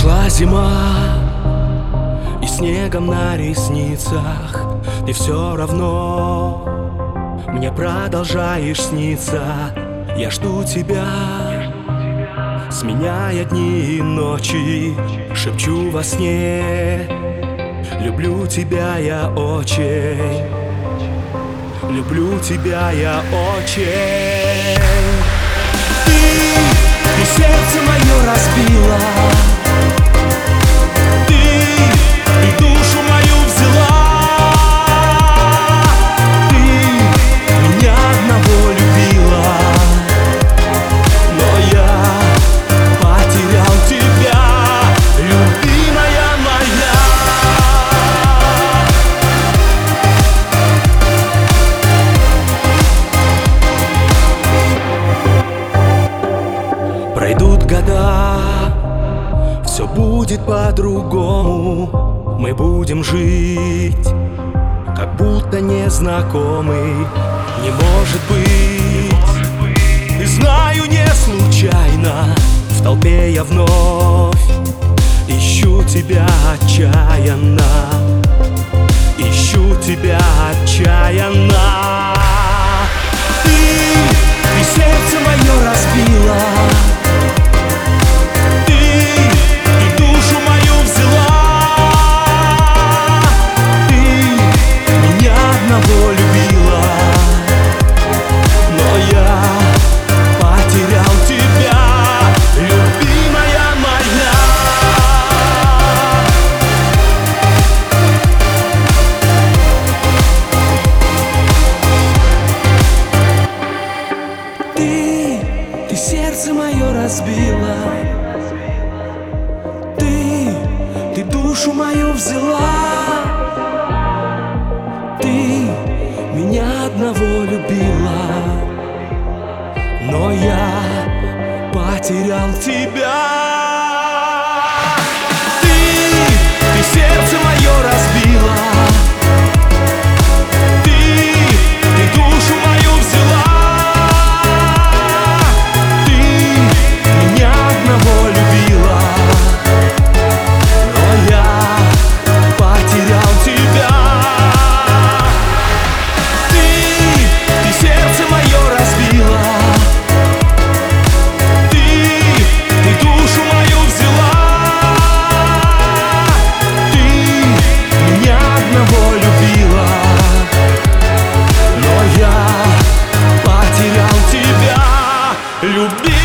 Прошла зима, и снегом на ресницах ты все равно мне продолжаешь сниться. Я жду тебя, сменяя дни и ночи, шепчу во сне: люблю тебя я очень, люблю тебя я очень. Ты сердце мое разбила, ты душу мою взяла, ты меня одного любила, но я потерял тебя, любимая моя. Пройдут года, все будет по-другому. Мы будем жить, как будто незнакомый. Не может быть, и знаю, не случайно. В толпе я вновь ищу тебя отчаянно, ищу тебя отчаянно. Ты сердце мое разбила, ты сердце мое разбила, ты душу мою взяла, ты меня одного любила, но я потерял тебя. Ты сердце мое разбила, любви.